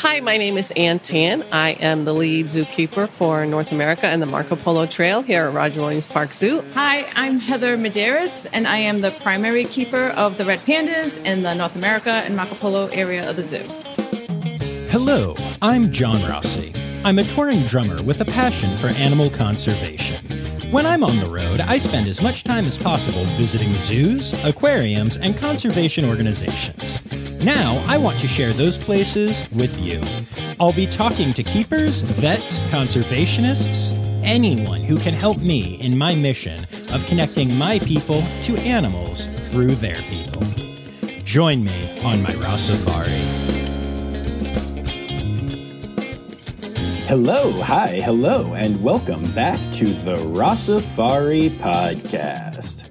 Hi, my name is Ann Tan. I am the lead zookeeper for North America and the Marco Polo Trail here at Roger Williams Park Zoo. Hi, I'm Heather Medeiros, and I am the primary keeper of the red pandas in the North America and Marco Polo area of the zoo. Hello, I'm John Rossi. I'm a touring drummer with a passion for animal conservation. When I'm on the road, I spend as much time as possible visiting zoos, aquariums, and conservation organizations. Now, I want to share those places with you. I'll be talking to keepers, vets, conservationists, anyone who can help me in my mission of connecting my people to animals through their people. Join me on my Ross Safari. Hello, hi, hello, and welcome back to the Ross Safari podcast.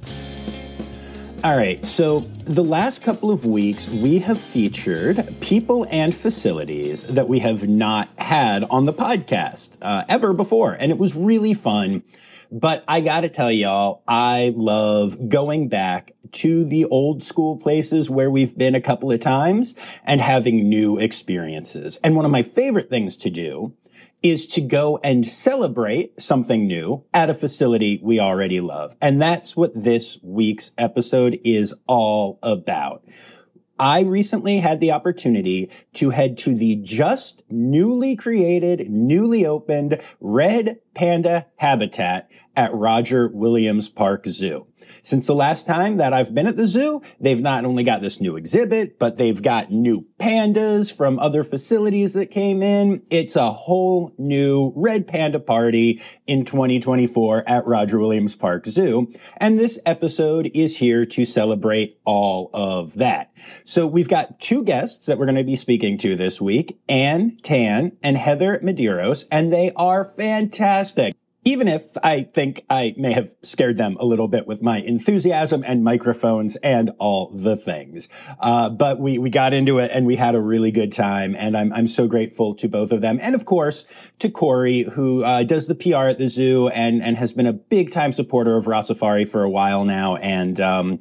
All right, so the last couple of weeks, we have featured people and facilities that we have not had on the podcast ever before, and it was really fun. But I gotta tell y'all, I love going back to the old school places where we've been a couple of times and having new experiences. And one of my favorite things to do is to go and celebrate something new at a facility we already love. And that's what this week's episode is all about. I recently had the opportunity to head to the just newly created, newly opened Red Panda habitat at Roger Williams Park Zoo. Since the last time that I've been at the zoo, they've not only got this new exhibit, but they've got new pandas from other facilities that came in. It's a whole new Red Panda party in 2024 at Roger Williams Park Zoo. And this episode is here to celebrate all of that. So we've got two guests that we're going to be speaking to this week, Ann Tan and Heather Medeiros, and they are fantastic. Even if I think I may have scared them a little bit with my enthusiasm and microphones and all the things. But we got into it and we had a really good time. And I'm so grateful to both of them. And of course, to Corey, who does the PR at the zoo and has been a big time supporter of Ross Safari for a while now and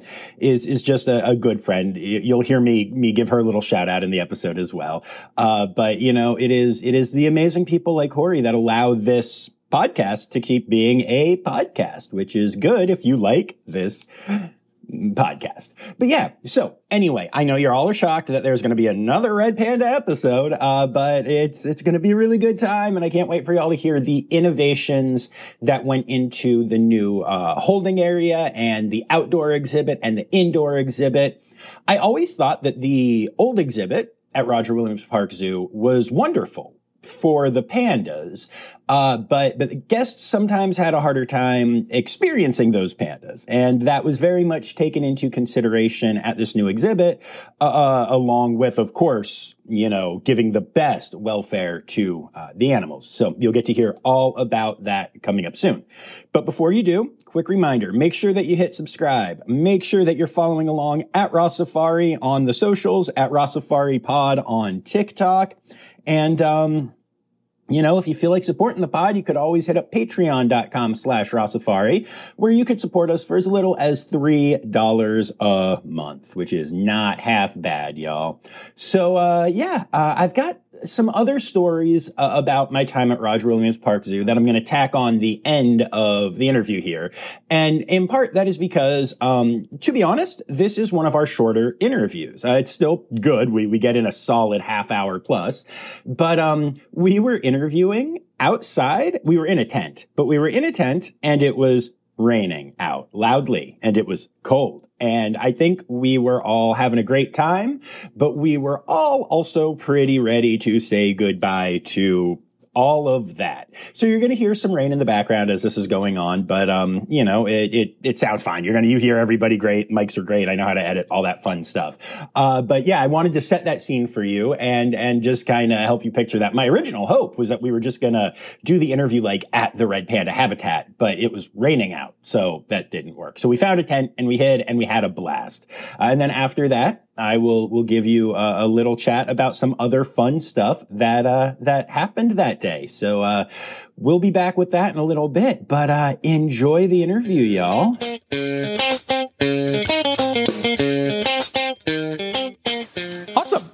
is just a good friend. You'll hear me give her a little shout out in the episode as well. But you know, it is the amazing people like Corey that allow this podcast to keep being a podcast, which is good if you like this podcast. But yeah, so anyway, I know you're all are shocked that there's going to be another Red Panda episode, but it's going to be a really good time, and I can't wait for y'all to hear the innovations that went into the new holding area and the outdoor exhibit and the indoor exhibit. I always thought that the old exhibit at Roger Williams Park Zoo was wonderful for the pandas. But the guests sometimes had a harder time experiencing those pandas. And that was very much taken into consideration at this new exhibit, along with, of course, you know, giving the best welfare to the animals. So you'll get to hear all about that coming up soon. But before you do, quick reminder, make sure that you hit subscribe. Make sure that you're following along at Ross Safari on the socials, at Ross Safari Pod on TikTok. And, you know, if you feel like supporting the pod, you could always hit up patreon.com/RossSafari, where you could support us for as little as $3 a month, which is not half bad, y'all. So, I've got some other stories about my time at Roger Williams Park Zoo that I'm going to tack on the end of the interview here. And in part, that is because, to be honest, this is one of our shorter interviews. It's still good. We get in a solid half hour plus, but, we were interviewing outside. We were in a tent, but we were in a tent and it was raining out loudly and it was cold. And I think we were all having a great time, but we were all also pretty ready to say goodbye to all of that. So you're going to hear some rain in the background as this is going on, but, you know, it sounds fine. You hear everybody great. Mics are great. I know how to edit all that fun stuff. But yeah, I wanted to set that scene for you and just kind of help you picture that. My original hope was that we were just going to do the interview like at the Red Panda habitat, but it was raining out. So that didn't work. So we found a tent and we hid and we had a blast. And then after that, I will give you a little chat about some other fun stuff that happened that day. So we'll be back with that in a little bit, but enjoy the interview, y'all. Awesome.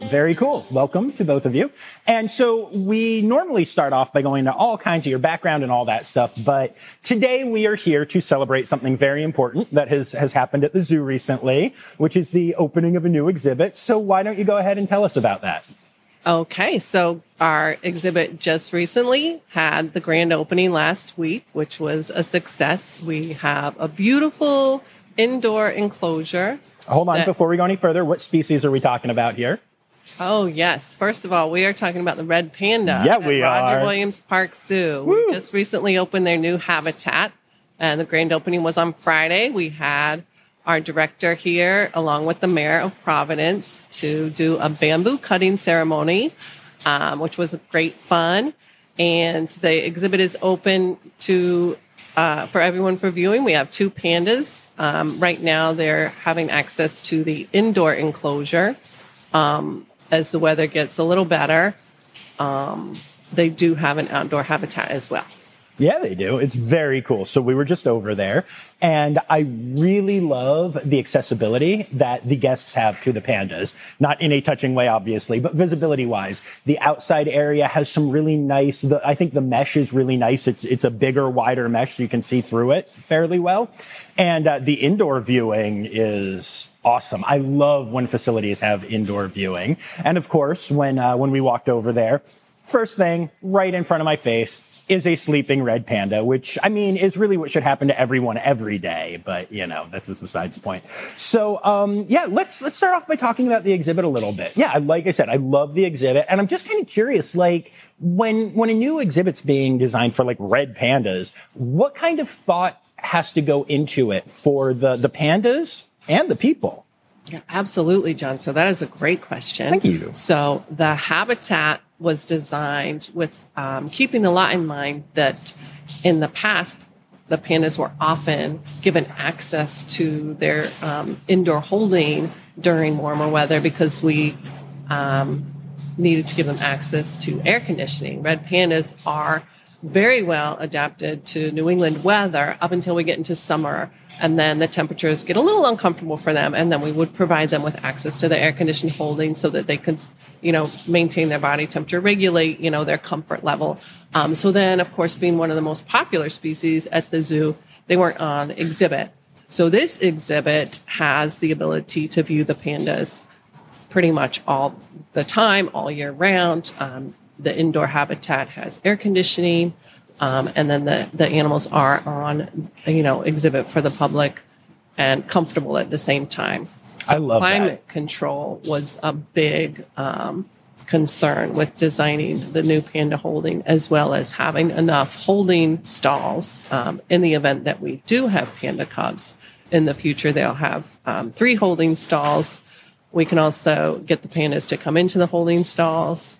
Very cool. Welcome to both of you. And so we normally start off by going into all kinds of your background and all that stuff, but today we are here to celebrate something very important that has happened at the zoo recently, which is the opening of a new exhibit. So why don't you go ahead and tell us about that? Okay, so our exhibit just recently had the grand opening last week, which was a success. We have a beautiful indoor enclosure. Hold on, before we go any further, what species are we talking about here? Oh, yes. First of all, we are talking about the red panda Yeah, at we Roger are. Williams Park Zoo. Woo. We just recently opened their new habitat, and the grand opening was on Friday. We had our director here, along with the mayor of Providence, to do a bamboo cutting ceremony, which was great fun. And the exhibit is open to for everyone for viewing. We have 2 pandas. Right now, they're having access to the indoor enclosure. As the weather gets a little better, they do have an outdoor habitat as well. Yeah, they do. It's very cool. So we were just over there, and I really love the accessibility that the guests have to the pandas. Not in a touching way, obviously, but visibility-wise. The outside area has some really nice, I think the mesh is really nice. It's a bigger, wider mesh, so you can see through it fairly well. And the indoor viewing is awesome. I love when facilities have indoor viewing. And of course, when we walked over there, first thing right in front of my face is a sleeping red panda, which, I mean, is really what should happen to everyone every day. But, you know, that's just besides the point. So, yeah, let's start off by talking about the exhibit a little bit. Yeah, like I said, I love the exhibit. And I'm just kind of curious, like, when a new exhibit's being designed for, like, red pandas, what kind of thought has to go into it for the pandas and the people? Yeah, absolutely, John. So that is a great question. Thank you. So the habitat was designed with keeping a lot in mind that in the past, the pandas were often given access to their indoor holding during warmer weather because we needed to give them access to air conditioning. Red pandas are very well adapted to New England weather up until we get into summer. And then the temperatures get a little uncomfortable for them. And then we would provide them with access to the air conditioned holding so that they could, maintain their body temperature, regulate, their comfort level. So then, of course, being one of the most popular species at the zoo, they weren't on exhibit. So this exhibit has the ability to view the pandas pretty much all the time, all year round. The indoor habitat has air conditioning. And then the animals are on, exhibit for the public and comfortable at the same time. So I love climate control was a big concern with designing the new panda holding, as well as having enough holding stalls. In the event that we do have panda cubs in the future, they'll have 3 holding stalls. We can also get the pandas to come into the holding stalls.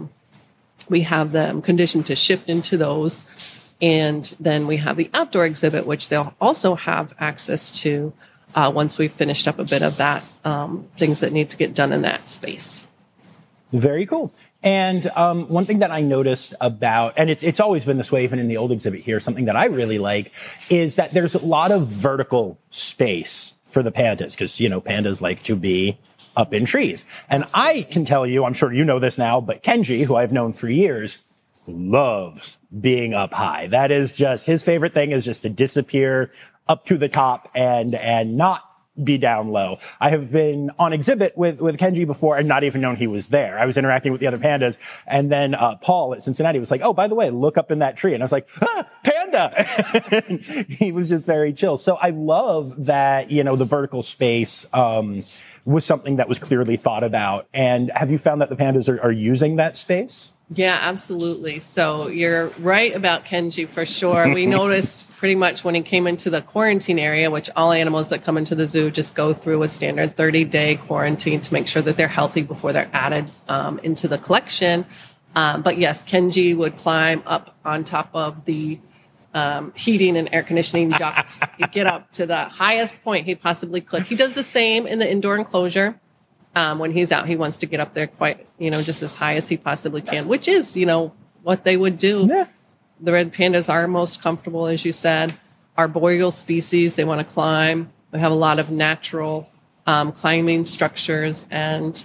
We have them conditioned to shift into those. And then we have the outdoor exhibit, which they'll also have access to once we've finished up a bit of that, things that need to get done in that space. Very cool. And one thing that I noticed about, and it's always been this way, even in the old exhibit here, something that I really like is that there's a lot of vertical space for the pandas because, pandas like to be up in trees. And I can tell you, I'm sure you know this now, but Kenji, who I've known for years, loves being up high. That is just his favorite thing is just to disappear up to the top and not be down low. I have been on exhibit with Kenji before and not even known he was there. I was interacting with the other pandas. And then Paul at Cincinnati was like, oh, by the way, look up in that tree. And I was like, panda. He was just very chill. So I love that, the vertical space was something that was clearly thought about. And have you found that the pandas are using that space? Yeah, absolutely. So you're right about Kenji for sure. We noticed pretty much when he came into the quarantine area, which all animals that come into the zoo just go through a standard 30-day quarantine to make sure that they're healthy before they're added into the collection. But yes, Kenji would climb up on top of the heating and air conditioning ducts. He'd get up to the highest point he possibly could. He does the same in the indoor enclosure. When he's out, he wants to get up there quite, just as high as he possibly can, which is, what they would do. Yeah. The red pandas are most comfortable, as you said. Arboreal species, they want to climb. We have a lot of natural climbing structures, and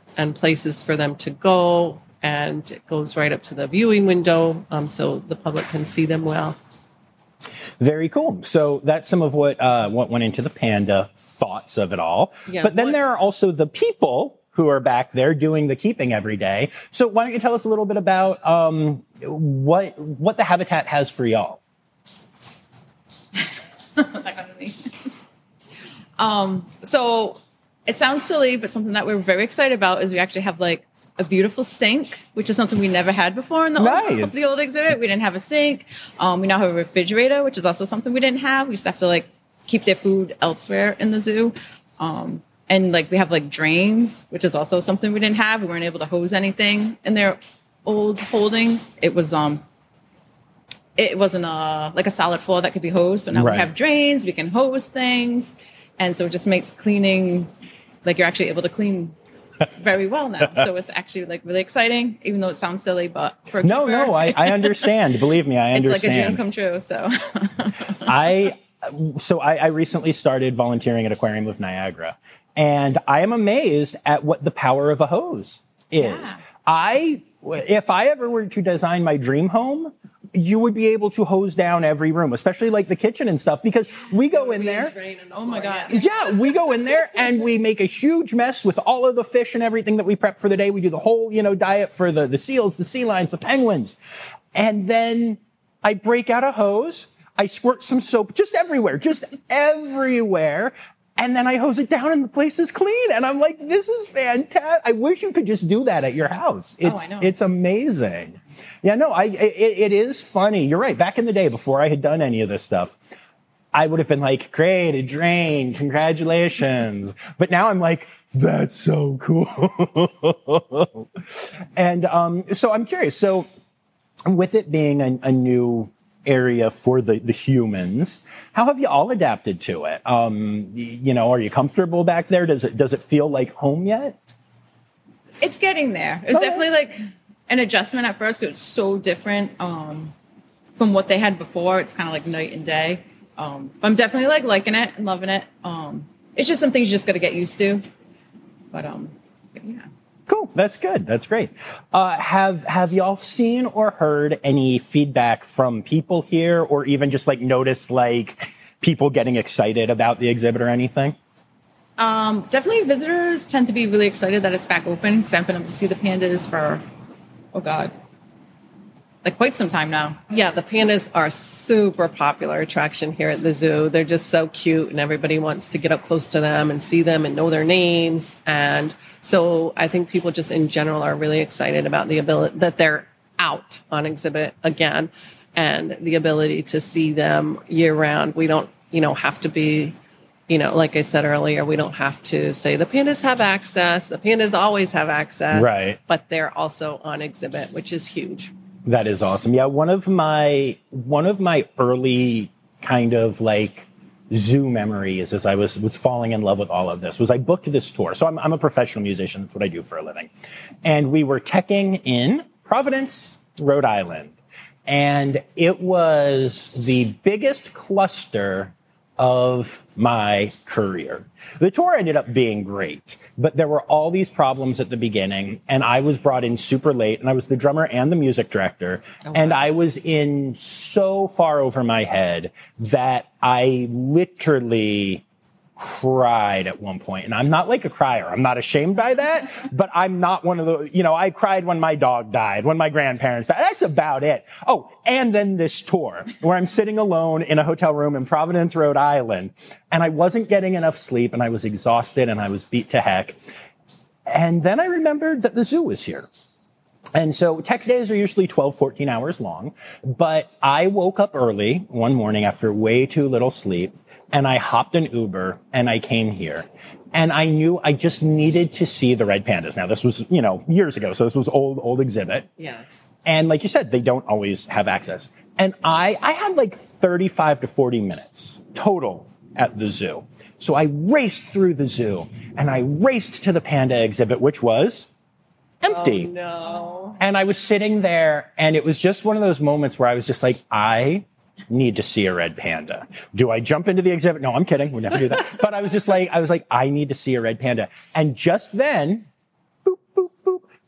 and places for them to go. And it goes right up to the viewing window, so the public can see them well. Very cool. So that's some of what went into the panda thoughts of it all. Yeah, but then there are also the people who are back there doing the keeping every day. So why don't you tell us a little bit about what the habitat has for y'all? So it sounds silly, but something that we're very excited about is we actually have like a beautiful sink, which is something we never had before in the old exhibit. We didn't have a sink. We now have a refrigerator, which is also something we didn't have. We just have to like keep their food elsewhere in the zoo. And like we have like drains, which is also something we didn't have. We weren't able to hose anything in their old holding. It wasn't like a solid floor that could be hosed. So now we have drains, we can hose things. And so it just makes cleaning, like you're actually able to clean very well now. So it's actually like really exciting, even though it sounds silly, but for a keeper, I understand. Believe me, I understand. It's like a dream come true. So I recently started volunteering at Aquarium of Niagara, and I am amazed at what the power of a hose is. Yeah. If I ever were to design my dream home, you would be able to hose down every room, especially like the kitchen and stuff, because we go in there. Oh my God. Yeah, we go in there and we make a huge mess with all of the fish and everything that we prep for the day. We do the whole, diet for the seals, the sea lions, the penguins. And then I break out a hose. I squirt some soap just everywhere. And then I hose it down and the place is clean. And I'm like, this is fantastic. I wish you could just do that at your house. It's amazing. Yeah, no, it is funny. You're right. Back in the day, before I had done any of this stuff, I would have been like, great, a drain, congratulations. But now I'm like, that's so cool. And so I'm curious. So with it being a new area for the humans, how have you all adapted to it? Are you comfortable back there? Does it feel like home yet? It's getting there. It's definitely like an adjustment at first because it's so different from what they had before. It's kind of like night and day. I'm definitely like liking it and loving it. It's just some things you just got to get used to. But yeah. Cool. That's good. That's great. Have y'all seen or heard any feedback from people here, or even just like noticed like people getting excited about the exhibit or anything? Definitely visitors tend to be really excited that it's back open because I've been able to see the pandas for, like quite some time now. Yeah, the pandas are super popular attraction here at the zoo. They're just so cute and everybody wants to get up close to them and see them and know their names. And so I think people just in general are really excited about the ability that they're out on exhibit again and the ability to see them year round. We don't, have to be, like I said earlier, we don't have to say the pandas have access. The pandas always have access. Right. But they're also on exhibit, which is huge. That is awesome. Yeah, one of my early kind of like zoo memories as I was falling in love with all of this was I booked this tour. So I'm a professional musician. That's what I do for a living. And we were teching in Providence, Rhode Island. And it was the biggest cluster of my career. The tour ended up being great, but there were all these problems at the beginning, and I was brought in super late, and I was the drummer and the music director, and I was in so far over my head that I literally cried at one point. And I'm not like a crier. I'm not ashamed by that, but I'm not one of the, I cried when my dog died, when my grandparents died. That's about it. Oh, and then this tour where I'm sitting alone in a hotel room in Providence, Rhode Island, and I wasn't getting enough sleep and I was exhausted and I was beat to heck. And then I remembered that the zoo was here. And so tech days are usually 12, 14 hours long, but I woke up early one morning after way too little sleep, and I hopped an Uber and I came here. And I knew I just needed to see the red pandas. Now, this was, years ago, so this was old exhibit. Yeah. And like you said, they don't always have access. And I had like 35 to 40 minutes total at the zoo. So I raced through the zoo and I raced to the panda exhibit, which was empty. Oh, no. And I was sitting there, and it was just one of those moments where I was just like, I need to see a red panda. Do I jump into the exhibit? No, I'm kidding. We'd never do that. But I was like, I need to see a red panda. And just then, boop,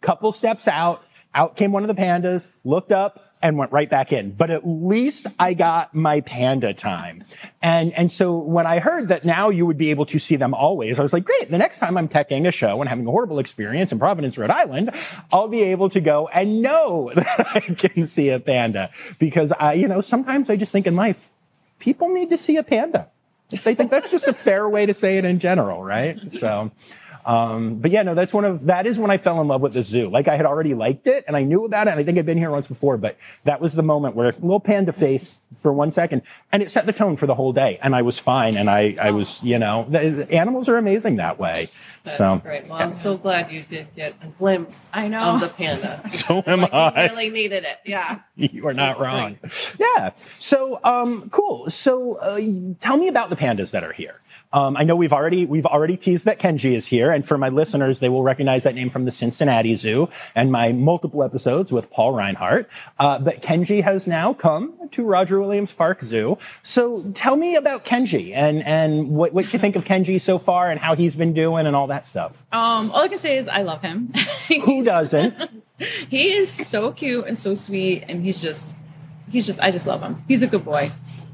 couple steps out came one of the pandas, looked up, and went right back in. But at least I got my panda time. And so when I heard that now you would be able to see them always, I was like, great, the next time I'm teching a show and having a horrible experience in Providence, Rhode Island, I'll be able to go and know that I can see a panda. Because sometimes I just think in life, people need to see a panda. They think that's just a fair way to say it in general, right? So... but yeah, no, that is when I fell in love with the zoo. Like I had already liked it and I knew about it and I think I'd been here once before, but that was the moment where little panda face for 1 second and it set the tone for the whole day and I was fine and I was, the animals are amazing that way. That's great. Well, I'm so glad you did get a glimpse of the panda. So am I. You really needed it. Yeah. You are not wrong. Great. Yeah. So, cool. So, tell me about the pandas that are here. I know we've already teased that Kenji is here, and for my listeners, they will recognize that name from the Cincinnati Zoo and my multiple episodes with Paul Reinhardt. But Kenji has now come to Roger Williams Park Zoo. So tell me about Kenji and what you think of Kenji so far and how he's been doing and all that stuff. All I can say is I love him. Who doesn't? He is so cute and so sweet, and I just love him. He's a good boy.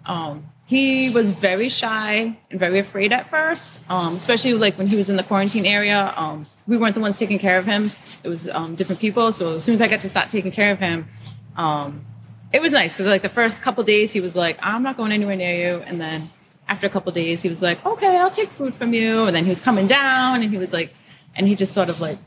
He was very shy and very afraid at first, especially like when he was in the quarantine area. We weren't the ones taking care of him. It was different people. So as soon as I got to start taking care of him, it was nice because like the first couple days he was like, I'm not going anywhere near you. And then after a couple days he was like, okay, I'll take food from you. And then he was coming down and he was like, and he just sort of like,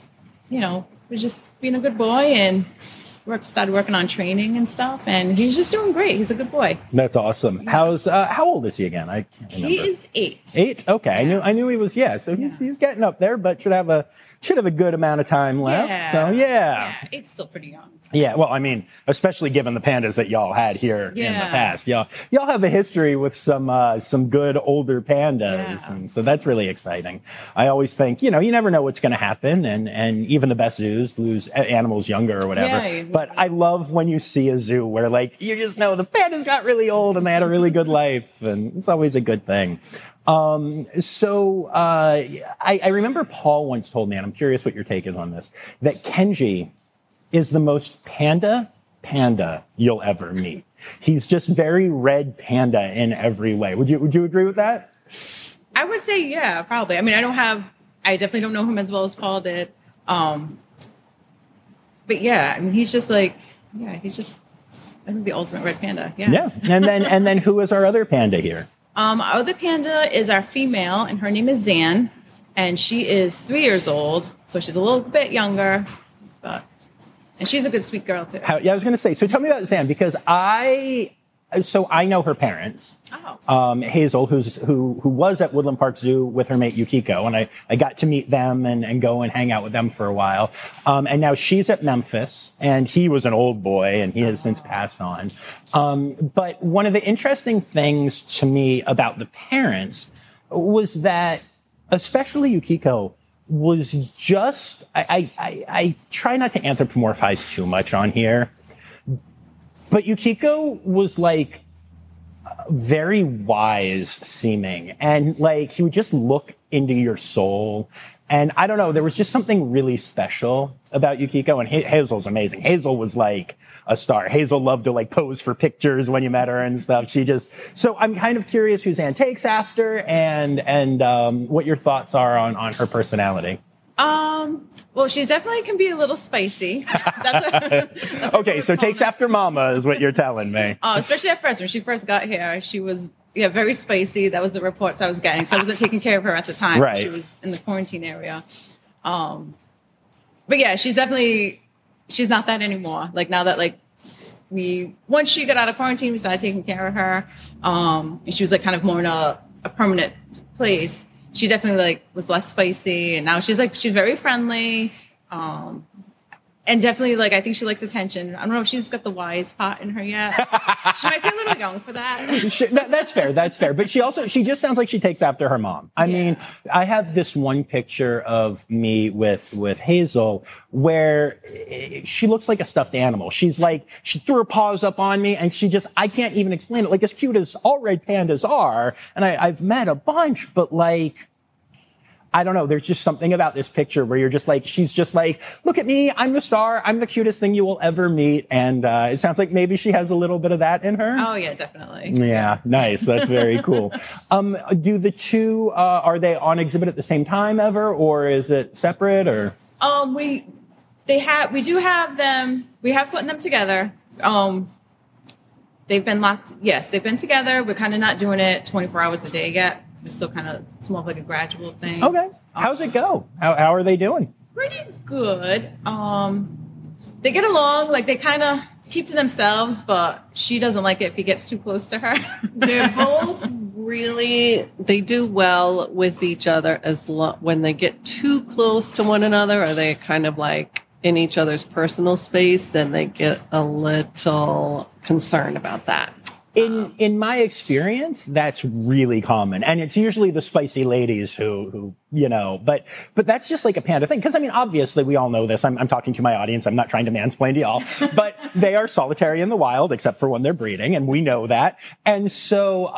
was just being a good boy and started working on training and stuff, and he's just doing great. He's a good boy. That's awesome. How old is he again? I can't remember. He is 8. 8? Okay. Yeah. I knew he was, so he's getting up there, but should have a good amount of time left. Yeah. So yeah. 8's still pretty young. Yeah, well, I mean, especially given the pandas that y'all had here in the past. Y'all have a history with some good older pandas, and so that's really exciting. I always think, you never know what's going to happen, and even the best zoos lose animals younger or whatever. Yeah, but I love when you see a zoo where, like, you just know the pandas got really old and they had a really good life, and it's always a good thing. I remember Paul once told me, and I'm curious what your take is on this, that Kenji is the most panda you'll ever meet. He's just very red panda in every way. Would you agree with that? I would say, yeah, probably. I mean, I definitely don't know him as well as Paul did. But yeah, I mean, he's just like, I think the ultimate red panda. Yeah. Yeah. And then who is our other panda here? Our other panda is our female, and her name is Zan, and she is 3 years old, so she's a little bit younger, and she's a good, sweet girl, too. I was going to say, so tell me about Zan, because I know her parents. Oh. Hazel, who was at Woodland Park Zoo with her mate Yukiko, and I got to meet them and go and hang out with them for a while. And now she's at Memphis, and he was an old boy, and he has since passed on. But one of the interesting things to me about the parents was that, especially Yukiko, was just, I try not to anthropomorphize too much on here, but Yukiko was like very wise seeming, and like he would just look into your soul. And I don't know, there was just something really special about Yukiko, and Hazel's amazing. Hazel was like a star. Hazel loved to like pose for pictures when you met her and stuff. So I'm kind of curious who Zan takes after and what your thoughts are on her personality. Well, she definitely can be a little spicy. That's okay, so takes after Mama is what you're telling me. Especially at first. When she first got here, she was very spicy. That was the reports I was getting. So I wasn't taking care of her at the time. Right. She was in the quarantine area. But yeah, she's not that anymore. Like now that once she got out of quarantine, we started taking care of her. And she was like kind of more in a permanent place. She definitely was less spicy, and now she's very friendly, and definitely I think she likes attention. I don't know if she's got the wise part in her yet. She might be a little young for that. That's fair. But she just sounds like she takes after her mom. I mean, I have this one picture of me with Hazel where she looks like a stuffed animal. She threw her paws up on me, and I can't even explain it. Like, as cute as all red pandas are, and I've met a bunch, but I don't know. There's just something about this picture where you're just like, she's just like, look at me. I'm the star. I'm the cutest thing you will ever meet. And it sounds like maybe she has a little bit of that in her. Oh, yeah, definitely. Yeah, nice. That's very cool. Do the two, are they on exhibit at the same time ever, or is it separate, or? We do have them. We have put them together. They've been locked. Yes, they've been together. We're kind of not doing it 24 hours a day yet. We're still kind of, it's more of like a gradual thing. Okay. How's it go? How are they doing? Pretty good. They get along. Like, they kind of keep to themselves, but she doesn't like it if he gets too close to her. They're both really, they do well with each other when they get too close to one another, or they kind of like in each other's personal space, then they get a little concerned about that. In my experience, that's really common. And it's usually the spicy ladies who but that's just like a panda thing. Cause I mean, obviously we all know this. I'm talking to my audience. I'm not trying to mansplain to y'all, but they are solitary in the wild, except for when they're breeding. And we know that. And so,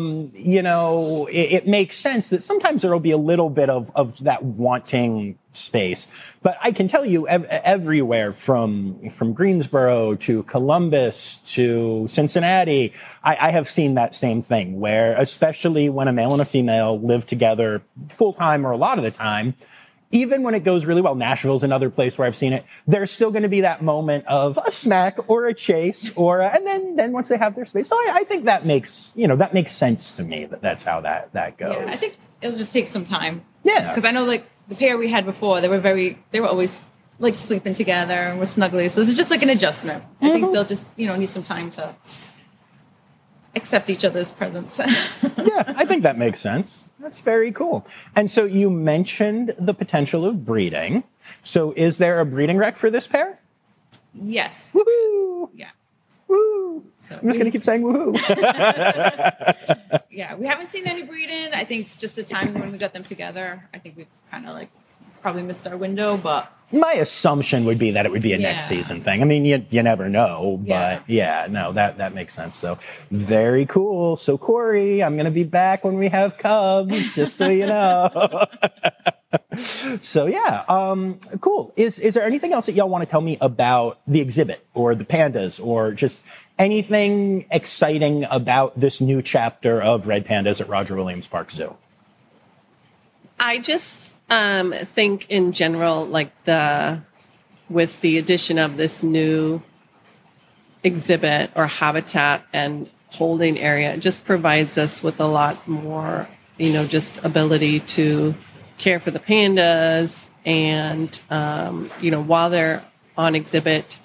it makes sense that sometimes there will be a little bit of that wanting space. But I can tell you everywhere from Greensboro to Columbus to Cincinnati, I have seen that same thing where, especially when a male and a female live together full time or a lot of the time, even when it goes really well, Nashville's another place where I've seen it, there's still going to be that moment of a smack or a chase and then once they have their space. So I think that makes sense to me that's how that goes. Yeah, I think it'll just take some time. Yeah. Because I know like the pair we had before, they were always like sleeping together and were snuggly. So this is just like an adjustment. I think they'll just, need some time to accept each other's presence. Yeah, I think that makes sense. That's very cool. And so you mentioned the potential of breeding. So is there a breeding rec for this pair? Yes. Woohoo! Yeah. Woo! So I'm just going to keep saying woohoo. Yeah, we haven't seen any breeding. I think just the timing when we got them together, I think we kind of like probably missed our window, but my assumption would be that it would be a next season thing. I mean, you never know, but that makes sense. So very cool. So Corey, I'm going to be back when we have cubs, just so you know. So cool. Is there anything else that y'all want to tell me about the exhibit or the pandas or just anything exciting about this new chapter of Red Pandas at Roger Williams Park Zoo? I just think in general, like with the addition of this new exhibit or habitat and holding area, it just provides us with a lot more, just ability to care for the pandas. And, while they're on exhibit,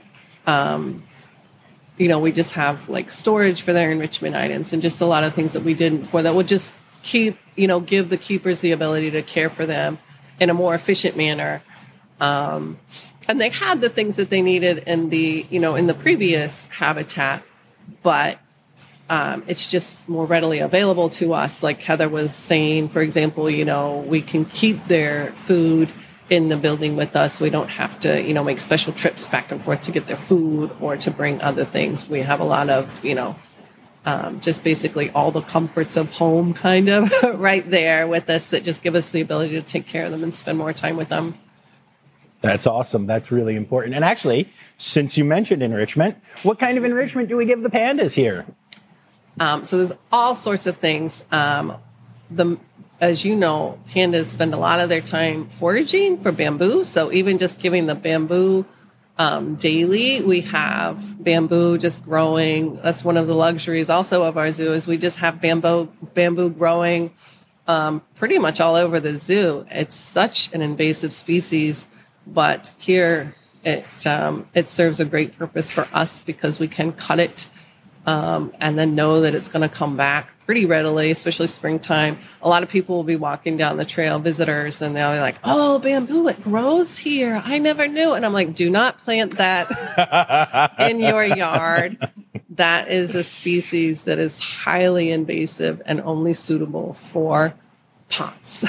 we just have like storage for their enrichment items and just a lot of things that we didn't before that would just give the keepers the ability to care for them in a more efficient manner. And they had the things that they needed in the previous habitat, but it's just more readily available to us. Like Heather was saying, for example, we can keep their food in the building with us. We don't have to, make special trips back and forth to get their food or to bring other things. We have a lot of, just basically all the comforts of home kind of right there with us that just give us the ability to take care of them and spend more time with them. That's awesome. That's really important. And actually, since you mentioned enrichment, what kind of enrichment do we give the pandas here? So there's all sorts of things. As you know, pandas spend a lot of their time foraging for bamboo. So even just giving the bamboo daily, we have bamboo just growing. That's one of the luxuries also of our zoo is we just have bamboo growing pretty much all over the zoo. It's such an invasive species, but here it serves a great purpose for us because we can cut it and then know that it's going to come back pretty readily, especially springtime. A lot of people will be walking down the trail, visitors, and they'll be like, oh, bamboo, it grows here. I never knew. And I'm like, do not plant that in your yard. That is a species that is highly invasive and only suitable for pots.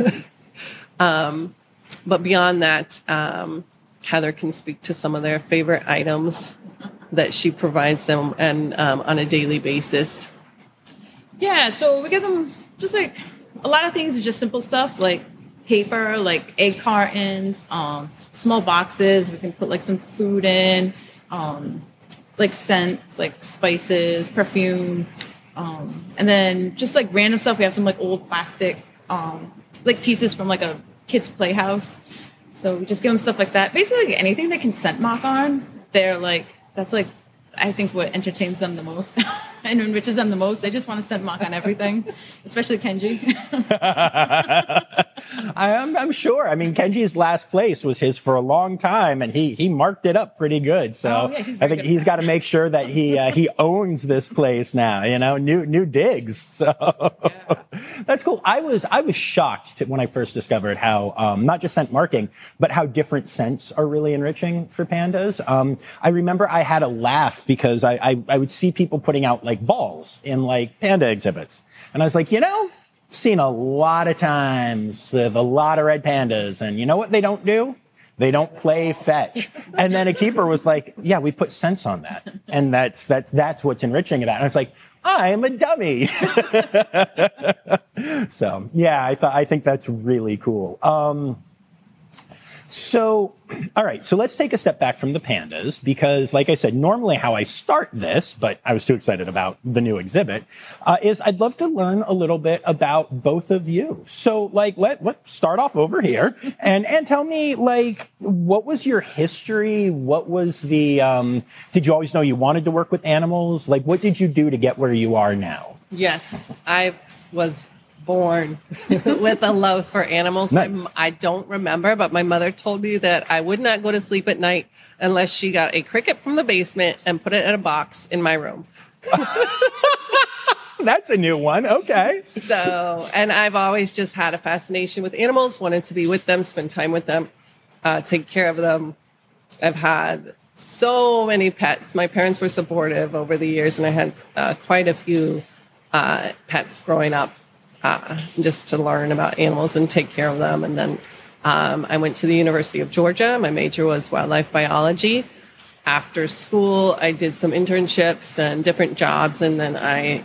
But beyond that, Heather can speak to some of their favorite items that she provides them and on a daily basis. Yeah, so we give them just like a lot of things is just simple stuff like paper, like egg cartons, small boxes. We can put like some food in, like scents, like spices, perfume, and then just like random stuff. We have some like old plastic, like pieces from like a kid's playhouse. So we just give them stuff like that. Basically, anything they can scent mark on, they're like, that's like, I think what entertains them the most and enriches them the most. They just want to scent mark on everything, especially Kenji. I'm sure. I mean, Kenji's last place was his for a long time, and he marked it up pretty good. So I think he's got to make sure that he owns this place now. You know, new digs. So that's cool. I was shocked when I first discovered how not just scent marking, but how different scents are really enriching for pandas. I remember I had a laugh because I would see people putting out like balls in like panda exhibits, and I was like, seen a lot of times with a lot of red pandas, and you know what they don't do? They don't play fetch. And then a keeper was like, yeah, we put scents on that. And that's what's enriching about it. And I was like, I'm a dummy. So yeah, I think that's really cool. So, all right, so let's take a step back from the pandas because, like I said, normally how I start this, but I was too excited about the new exhibit, is I'd love to learn a little bit about both of you. So, like, let's start off over here and tell me, like, what was your history? What was the, did you always know you wanted to work with animals? Like, what did you do to get where you are now? Yes, I was born with a love for animals. Nice. I don't remember, but my mother told me that I would not go to sleep at night unless she got a cricket from the basement and put it in a box in my room. That's a new one. Okay. So, and I've always just had a fascination with animals, wanted to be with them, spend time with them, take care of them. I've had so many pets. My parents were supportive over the years, and I had quite a few pets growing up. Just to learn about animals and take care of them. And then I went to the University of Georgia. My major was wildlife biology. After school, I did some internships and different jobs. And then I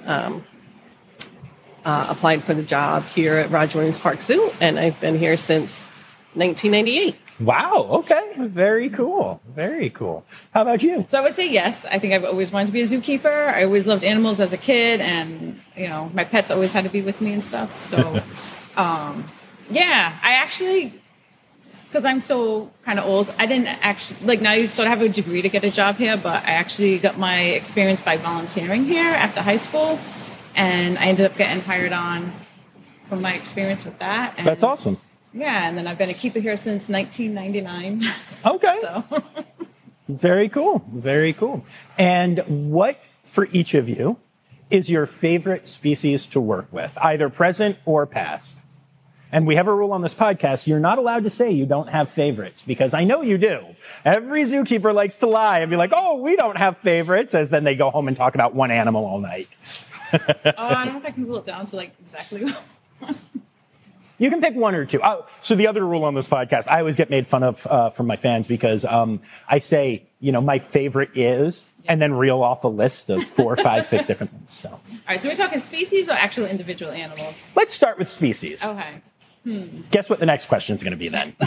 applied for the job here at Roger Williams Park Zoo. And I've been here since 1998. Wow. Okay. Very cool. Very cool. How about you? So I would say yes. I think I've always wanted to be a zookeeper. I always loved animals as a kid, and my pets always had to be with me and stuff. So, yeah, I actually, because I'm so kind of old, I didn't actually now you sort of have a degree to get a job here, but I actually got my experience by volunteering here after high school, and I ended up getting hired on from my experience with that. And that's awesome. yeah, and then I've been a keeper here since 1999. Okay. So. Very cool. Very cool. And what, for each of you, is your favorite species to work with, either present or past? And we have a rule on this podcast. You're not allowed to say you don't have favorites, because I know you do. Every zookeeper likes to lie and be like, oh, we don't have favorites, as then they go home and talk about one animal all night. I don't know if I can rule it down to exactly one. You can pick one or two. So the other rule on this podcast, I always get made fun of from my fans because I say, my favorite is, and then reel off a list of 4, 5, 6 different ones. So. All right, so we're talking species or actual individual animals? Let's start with species. Okay. Guess what the next question is going to be then?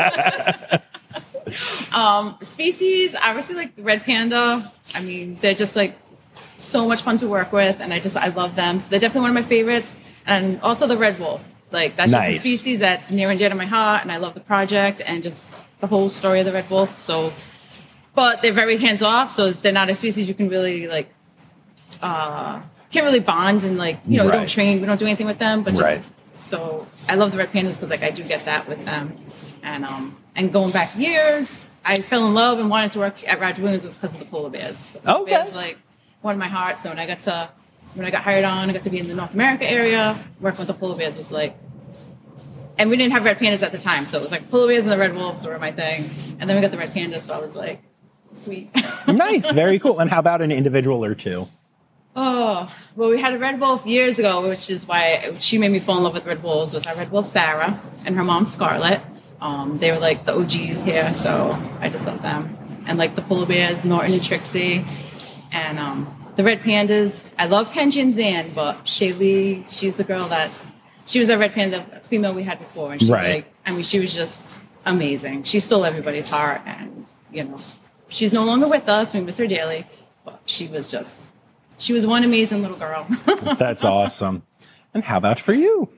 Species, obviously the red panda. I mean, they're just so much fun to work with, and I love them. So they're definitely one of my favorites. And also the red wolf. That's nice. just a species that's near and dear to my heart, and I love the project and just the whole story of the red wolf. So, but they're very hands off, so they're not a species you can really can't really bond and we don't train, we don't do anything with them. But just so I love the red pandas because I do get that with them, and going back years, I fell in love and wanted to work at Roger Williams was because of the polar bears. The polar bears won my heart. So when I got hired on, I got to be in the North America area. Working with the polar bears was and we didn't have red pandas at the time, so it was polar bears and the red wolves were my thing. And then we got the red pandas, so I was sweet. Nice, very cool. And how about an individual or two? Oh, well, we had a red wolf years ago, which is why she made me fall in love with red wolves. Was our red wolf Sarah and her mom Scarlett. They were the OGs here, so I just love them. And the polar bears, Norton and Trixie, and the red pandas. I love Kenji and Zan, but Shaylee, she's the girl she was a red panda female we had before. And she was just amazing. She stole everybody's heart. And, she's no longer with us. We miss her dearly. But she was one amazing little girl. That's awesome. And how about for you?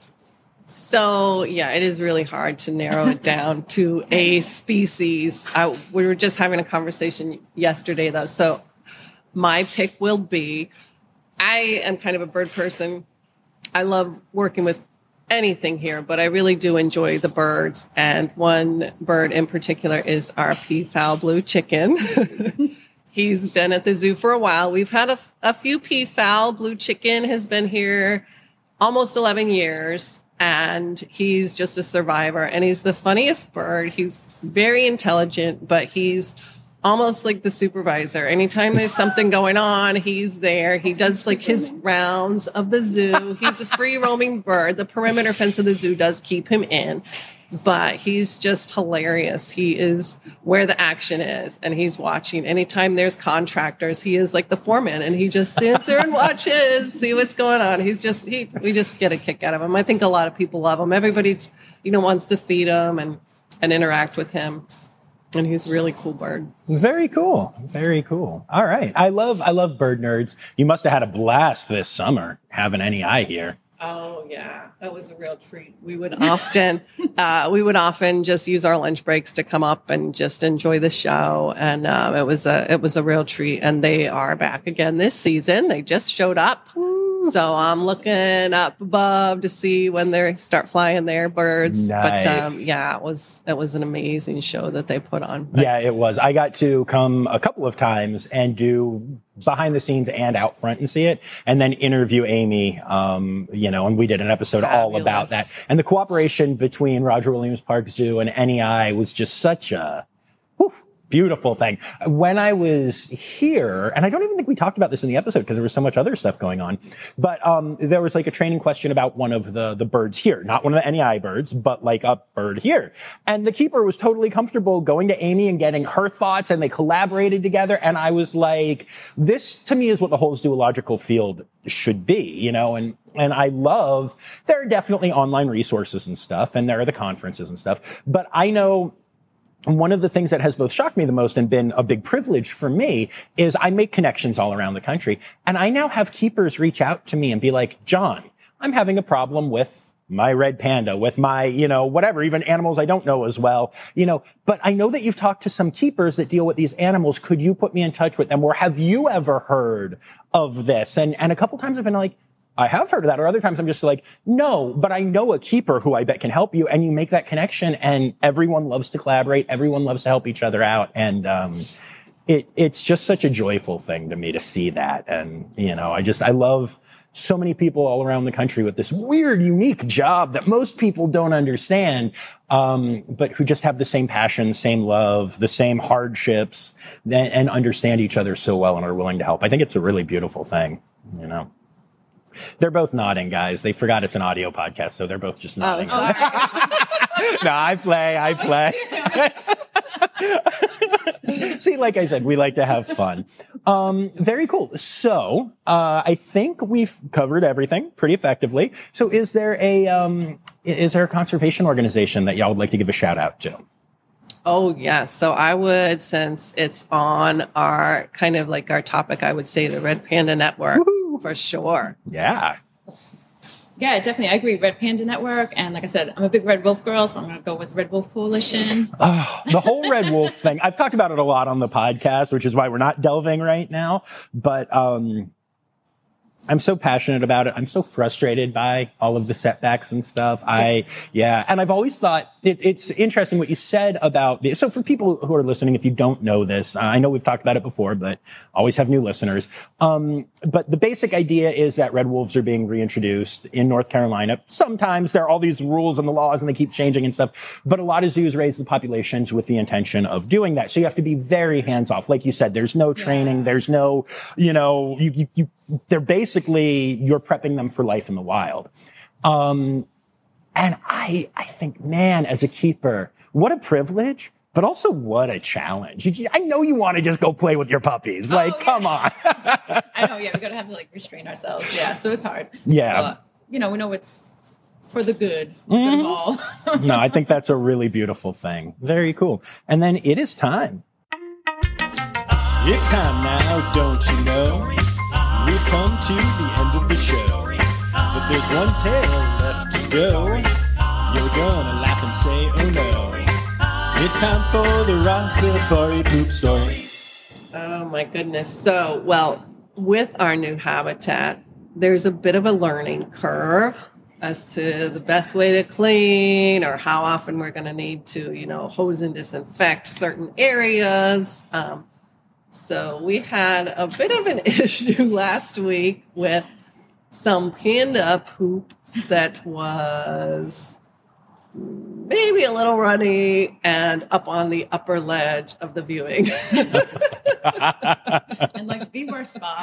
So, yeah, it is really hard to narrow it down to a species. We were just having a conversation yesterday, though. So my pick will be, I am kind of a bird person. I love working with anything here, but I really do enjoy the birds. And one bird in particular is our peafowl blue chicken. He's been at the zoo for a while. We've had a few peafowl. Blue chicken has been here almost 11 years. And he's just a survivor, and he's the funniest bird. He's very intelligent, but he's almost like the supervisor. Anytime there's something going on, he's there. He does like his rounds of the zoo. He's a free roaming bird. The perimeter fence of the zoo does keep him in, but he's just hilarious. He is where the action is, and he's watching. Anytime there's contractors, he is like the foreman, and he just stands there and watches, see what's going on. We just get a kick out of him. I think a lot of people love him. Everybody, wants to feed him and interact with him. And he's a really cool bird. Very cool. Very cool. All right. I love bird nerds. You must have had a blast this summer having NEI here. Oh yeah, that was a real treat. We would often just use our lunch breaks to come up and just enjoy the show, and it was a real treat. And they are back again this season. They just showed up, so I'm looking up above to see when they start flying their birds. Nice. But it was an amazing show that they put on. Yeah, it was. I got to come a couple of times and do behind the scenes and out front and see it, and then interview Amy, and we did an episode all about that. And the cooperation between Roger Williams Park Zoo and NEI was just such a beautiful thing. When I was here, and I don't even think we talked about this in the episode because there was so much other stuff going on, but there was like a training question about one of the birds here, not one of the NEI birds, but like a bird here. And the keeper was totally comfortable going to Amy and getting her thoughts, and they collaborated together. And I was like, this to me is what the whole zoological field should be, and I love, there are definitely online resources and stuff, and there are the conferences and stuff, but I know one of the things that has both shocked me the most and been a big privilege for me is I make connections all around the country. And I now have keepers reach out to me and be like, John, I'm having a problem with my red panda, with my, whatever, even animals I don't know as well, but I know that you've talked to some keepers that deal with these animals. Could you put me in touch with them? Or have you ever heard of this? And a couple times I've been like, I have heard of that. Or other times I'm just like, no, but I know a keeper who I bet can help you. And you make that connection, and everyone loves to collaborate. Everyone loves to help each other out. And, it's just such a joyful thing to me to see that. And, I love so many people all around the country with this weird, unique job that most people don't understand, but who just have the same passion, same love, the same hardships, and understand each other so well and are willing to help. I think it's a really beautiful thing, They're both nodding, guys. They forgot it's an audio podcast, so they're both just nodding. Oh, sorry. No, I play. See, like I said, we like to have fun. Very cool. So, I think we've covered everything pretty effectively. So is there a conservation organization that y'all would like to give a shout out to? Oh, yeah. So I would, since it's on our kind of like our topic, I would say the Red Panda Network. Woo-hoo. For sure. Yeah. Yeah, definitely. I agree. Red Panda Network. And like I said, I'm a big Red Wolf girl, so I'm going to go with Red Wolf Coalition. Oh, the whole Red Wolf thing. I've talked about it a lot on the podcast, which is why we're not delving right now. But I'm so passionate about it. I'm so frustrated by all of the setbacks and stuff. And I've always thought it's interesting what you said about it. So for people who are listening, if you don't know this, I know we've talked about it before, but always have new listeners. But the basic idea is that red wolves are being reintroduced in North Carolina. Sometimes there are all these rules and the laws and they keep changing and stuff, but a lot of zoos raise the populations with the intention of doing that. So you have to be very hands off. Like you said, there's no training. There's no, they're basically, you're prepping them for life in the wild. And I think, man, as a keeper, what a privilege, but also what a challenge. I know you want to just go play with your puppies. Come on. I know. Yeah. We got to have to restrain ourselves. Yeah. So it's hard. Yeah. We know it's for the good of all. No, I think that's a really beautiful thing. Very cool. And then it is time. It's time now, don't you know? We've come to the end of the show. But there's one tale left to go. You're gonna laugh and say, oh no. It's time for the Rossafari poop story. Oh my goodness. So, well, with our new habitat, there's a bit of a learning curve as to the best way to clean or how often we're going to need to, hose and disinfect certain areas. So we had a bit of an issue last week with some panda poop that was maybe a little runny and up on the upper ledge of the viewing. And like the worst spot.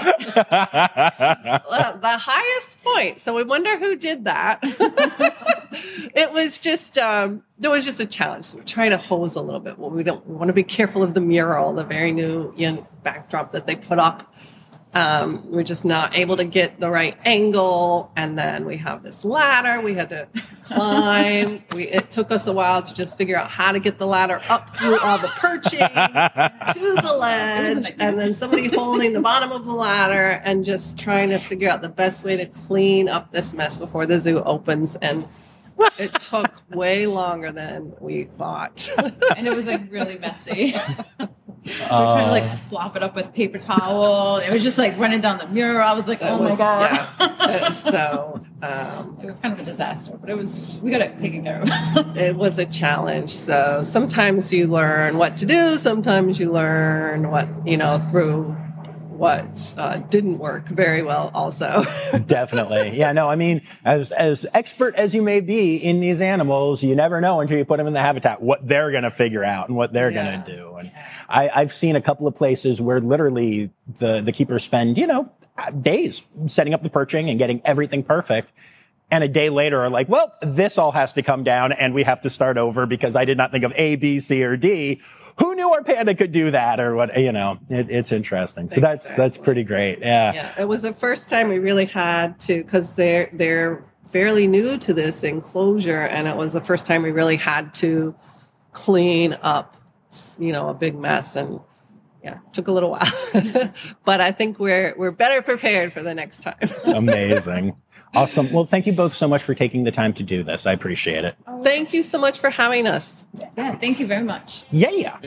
The highest point. So we wonder who did that. It was just, there was just a challenge. So we're trying to hose a little bit. Well, we want to be careful of the mural, the very new backdrop that they put up. We're just not able to get the right angle. And then we have this ladder we had to climb. It took us a while to just figure out how to get the ladder up through all the perching to the ledge. And then somebody holding the bottom of the ladder and just trying to figure out the best way to clean up this mess before the zoo opens. And it took way longer than we thought. And it was like really messy. We were trying to slop it up with paper towel. It was just running down the mural. I was like, oh my God. Yeah. So it was kind of a disaster, but we got it taken care of. It was a challenge. So sometimes you learn what to do. Sometimes you learn what, through what didn't work very well also. Definitely. Yeah, no, I mean, as expert as you may be in these animals, you never know until you put them in the habitat what they're going to figure out and what they're going to do. And I've seen a couple of places where literally the keepers spend, days setting up the perching and getting everything perfect. And a day later are like, well, this all has to come down and we have to start over because I did not think of A, B, C, or D. Who knew our panda could do that or what, it's interesting. So that's pretty great. Yeah. It was the first time we really had to, cause they're fairly new to this enclosure. And it was the first time we really had to clean up, a big mess. And yeah, it took a little while, but I think we're better prepared for the next time. Amazing. Awesome. Well, thank you both so much for taking the time to do this. I appreciate it. Thank you so much for having us. Yeah, thank you very much. Yeah.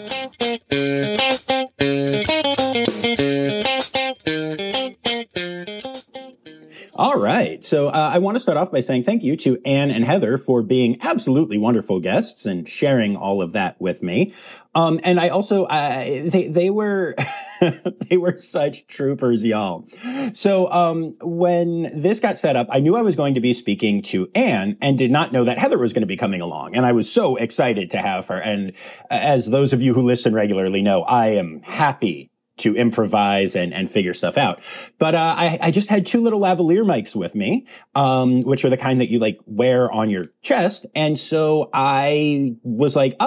All right. So I want to start off by saying thank you to Anne and Heather for being absolutely wonderful guests and sharing all of that with me. And I also, they were, they were such troopers, y'all. So, when this got set up, I knew I was going to be speaking to Anne and did not know that Heather was going to be coming along. And I was so excited to have her. And as those of you who listen regularly know, I am happy to improvise and figure stuff out. But I just had two little lavalier mics with me, which are the kind that you wear on your chest. And so I was like,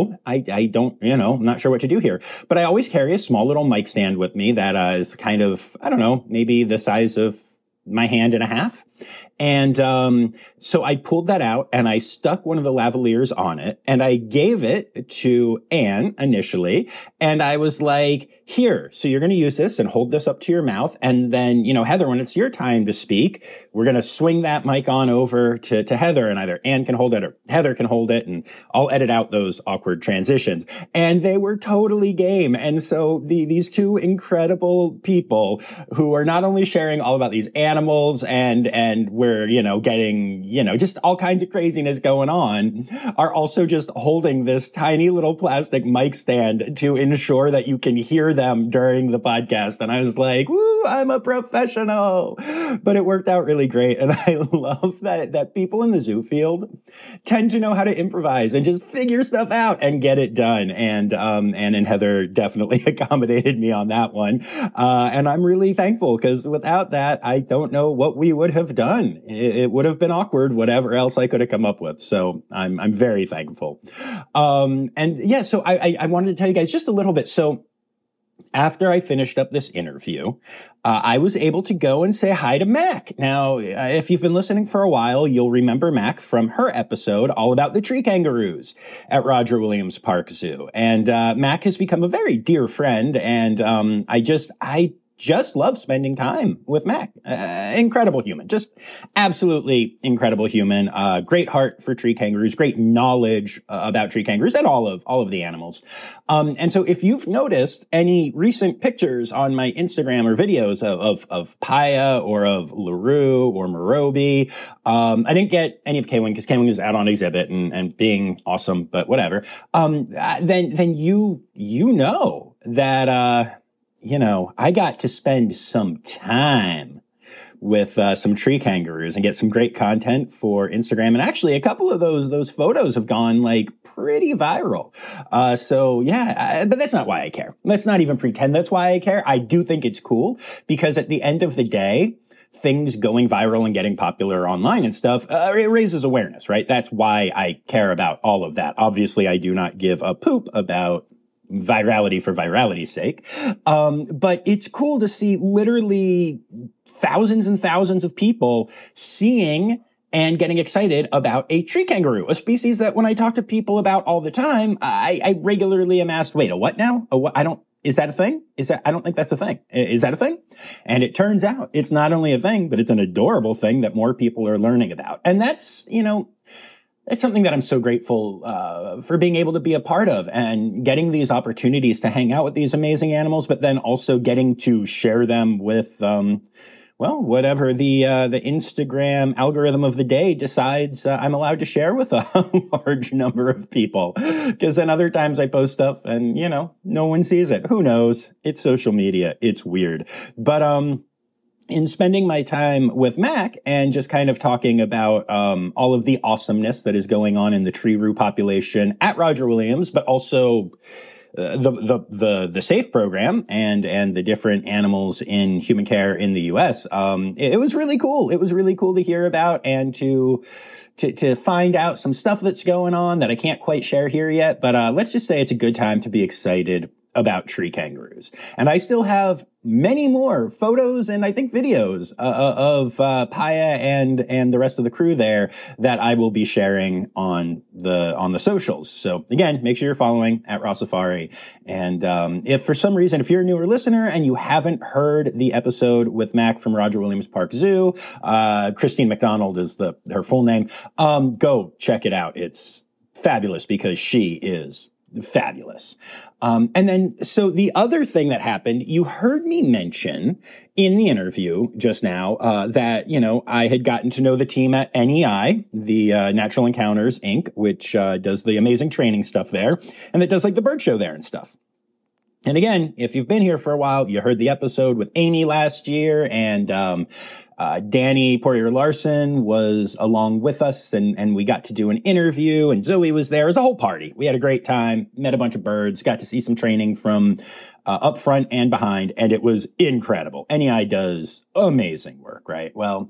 I don't, I'm not sure what to do here. But I always carry a small little mic stand with me that is kind of, I don't know, maybe the size of my hand and a half. And so I pulled that out and I stuck one of the lavaliers on it and I gave it to Anne initially. And I was like, here, so you're going to use this and hold this up to your mouth. And then, Heather, when it's your time to speak, we're going to swing that mic on over to Heather and either Anne can hold it or Heather can hold it. And I'll edit out those awkward transitions. And they were totally game. And so these two incredible people who are not only sharing all about these animals and we're, getting, just all kinds of craziness going on, are also just holding this tiny little plastic mic stand to ensure that you can hear them during the podcast. And I was like, woo, I'm a professional. But it worked out really great. And I love that people in the zoo field tend to know how to improvise and just figure stuff out and get it done. And Anne and Heather definitely accommodated me on that one. And I'm really thankful because without that, I don't know what we would have done. It would have been awkward, whatever else I could have come up with. So I'm very thankful. So I wanted to tell you guys just a little bit. So after I finished up this interview, I was able to go and say hi to Mac. Now, if you've been listening for a while, you'll remember Mac from her episode all about the tree kangaroos at Roger Williams Park Zoo. And Mac has become a very dear friend, and I just love spending time with Mac. Incredible human, just absolutely incredible human. Great heart for tree kangaroos, great knowledge about tree kangaroos and all of the animals. And so if you've noticed any recent pictures on my Instagram or videos of Paya or of LaRue or Morobe, I didn't get any of K-Wing because K-Wing is out on exhibit and being awesome, but whatever. Then you know that, I got to spend some time with some tree kangaroos and get some great content for Instagram. And actually, a couple of those photos have gone like pretty viral. But that's not why I care. Let's not even pretend that's why I care. I do think it's cool because at the end of the day, things going viral and getting popular online and stuff, it raises awareness, right? That's why I care about all of that. Obviously, I do not give a poop about virality for virality's sake. But it's cool to see literally thousands and thousands of people seeing and getting excited about a tree kangaroo, a species that when I talk to people about all the time, I regularly am asked, wait, a what now? Is that a thing? I don't think that's a thing. Is that a thing? And it turns out it's not only a thing, but it's an adorable thing that more people are learning about. And that's, it's something that I'm so grateful for being able to be a part of and getting these opportunities to hang out with these amazing animals, but then also getting to share them with, whatever the Instagram algorithm of the day decides I'm allowed to share with a large number of people. Because then other times I post stuff and, no one sees it. Who knows? It's social media. It's weird. But, in spending my time with Mac and just kind of talking about all of the awesomeness that is going on in the tree-roo population at Roger Williams, but also the SAFE program and the different animals in human care in the U.S. It was really cool. It was really cool to hear about and to find out some stuff that's going on that I can't quite share here yet. But let's just say it's a good time to be excited about tree kangaroos. And I still have many more photos and I think videos of Paya and the rest of the crew there that I will be sharing on the socials. So again, make sure you're following at Rossafari. And if for some reason, if you're a newer listener and you haven't heard the episode with Mac from Roger Williams Park Zoo, Christine McDonald is her full name, go check it out. It's fabulous because she is fabulous. And then, so the other thing that happened, you heard me mention in the interview just now, that, I had gotten to know the team at NEI, the Natural Encounters Inc., which does the amazing training stuff there, and that does like the bird show there and stuff. And again, if you've been here for a while, you heard the episode with Amy last year, and Danny Poirier-Larson was along with us, and we got to do an interview, and Zoe was there. It was a whole party. We had a great time, met a bunch of birds, got to see some training from up front and behind, and it was incredible. NEI does amazing work, right? Well,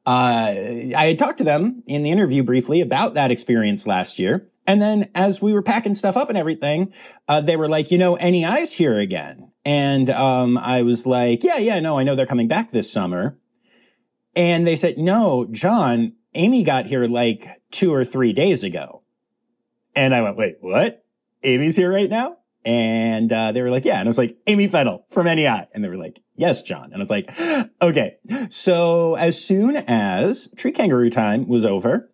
I had talked to them in the interview briefly about that experience last year. And then as we were packing stuff up and everything, they were like, NEI's here again. And I was like, yeah, no, I know they're coming back this summer. And they said, no, John, Amy got here like 2 or 3 days ago. And I went, wait, what? Amy's here right now? And they were like, yeah. And I was like, Amy Fennell from NEI. And they were like, yes, John. And I was like, okay. So as soon as tree kangaroo time was over,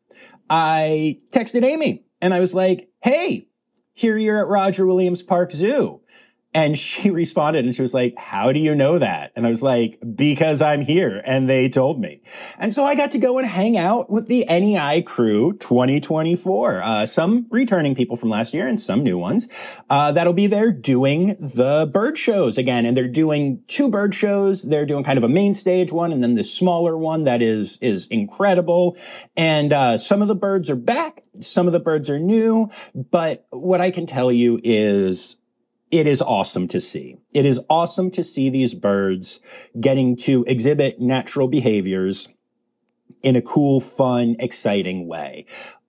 I texted Amy and I was like, hey, here you're at Roger Williams Park Zoo. And she responded and she was like, how do you know that? And I was like, because I'm here and they told me. And so I got to go and hang out with the NEI crew 2024. Some returning people from last year and some new ones, that'll be there doing the bird shows again. And they're doing 2 bird shows. They're doing kind of a main stage one and then the smaller one that is incredible. And, some of the birds are back. Some of the birds are new. But what I can tell you is, it is awesome to see. It is awesome to see these birds getting to exhibit natural behaviors in a cool, fun, exciting way.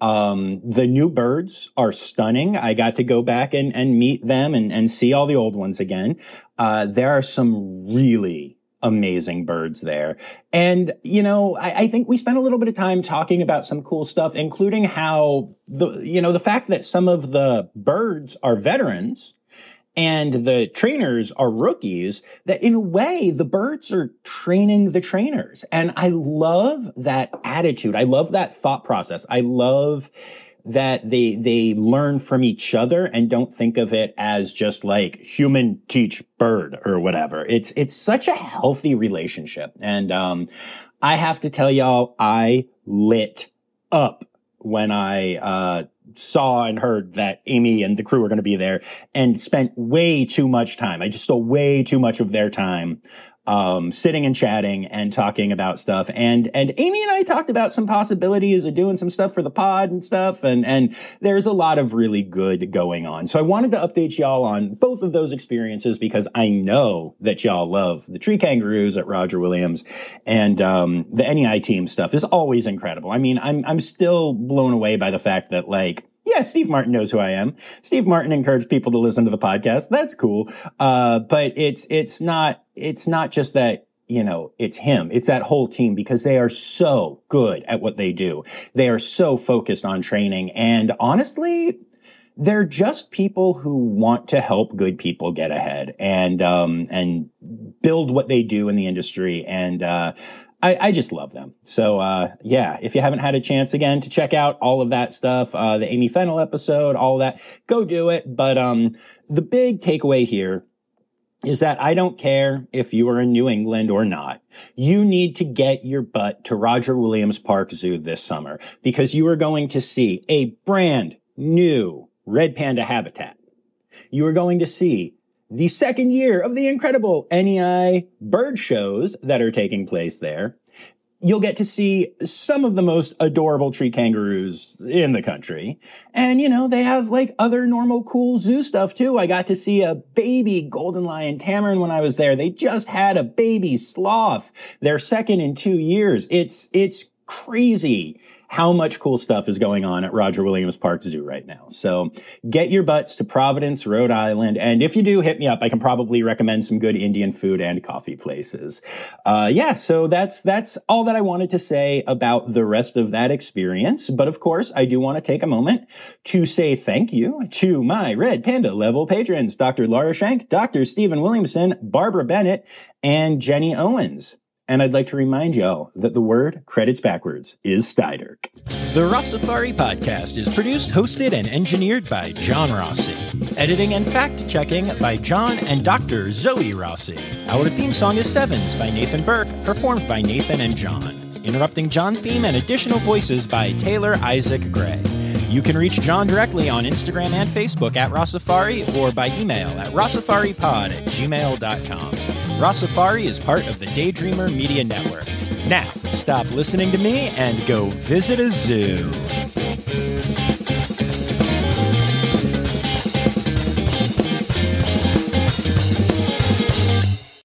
The new birds are stunning. I got to go back and meet them and see all the old ones again. There are some really amazing birds there. And, I think we spent a little bit of time talking about some cool stuff, including how the fact that some of the birds are veterans and the trainers are rookies, that in a way, the birds are training the trainers. And I love that attitude. I love that thought process. I love that they learn from each other and don't think of it as just like human teach bird or whatever. It's such a healthy relationship. And I have to tell y'all, I lit up when I saw and heard that Amy and the crew were going to be there, and spent way too much time. I just stole way too much of their time sitting and chatting and talking about stuff. And Amy and I talked about some possibilities of doing some stuff for the pod and stuff. And there's a lot of really good going on. So I wanted to update y'all on both of those experiences, because I know that y'all love the Tree Kangaroos at Roger Williams, and the NEI team stuff is always incredible. I mean, I'm still blown away by the fact that, like, yeah, Steve Martin knows who I am. Steve Martin encouraged people to listen to the podcast. That's cool. But it's not just that, it's him. It's that whole team, because they are so good at what they do. They are so focused on training. And honestly, they're just people who want to help good people get ahead and build what they do in the industry. And, I just love them. So, if you haven't had a chance again to check out all of that stuff, the Amy Fennell episode, all of that, go do it. But, the big takeaway here is that I don't care if you are in New England or not. You need to get your butt to Roger Williams Park Zoo this summer, because you are going to see a brand new red panda habitat. You are going to see the second year of the incredible NEI bird shows that are taking place there. You'll get to see some of the most adorable tree kangaroos in the country. And, they have like other normal cool zoo stuff too. I got to see a baby golden lion tamarin when I was there. They just had a baby sloth, their second in 2 years. It's crazy how much cool stuff is going on at Roger Williams Park Zoo right now. So get your butts to Providence, Rhode Island. And if you do, hit me up. I can probably recommend some good Indian food and coffee places. So that's all that I wanted to say about the rest of that experience. But of course, I do want to take a moment to say thank you to my Red Panda level patrons, Dr. Laura Shank, Dr. Stephen Williamson, Barbara Bennett, and Jenny Owens. And I'd like to remind y'all that the word credits backwards is Steiderk. The Rossafari podcast is produced, hosted, and engineered by John Rossi. Editing and fact-checking by John and Dr. Zoe Rossi. Our theme song is Sevens by Nathan Burke, performed by Nathan and John. Interrupting John theme and additional voices by Taylor Isaac Gray. You can reach John directly on Instagram and Facebook at Rossafari, or by email at rossafaripod@gmail.com. Rossafari is part of the Daydreamer Media Network. Now, stop listening to me and go visit a zoo.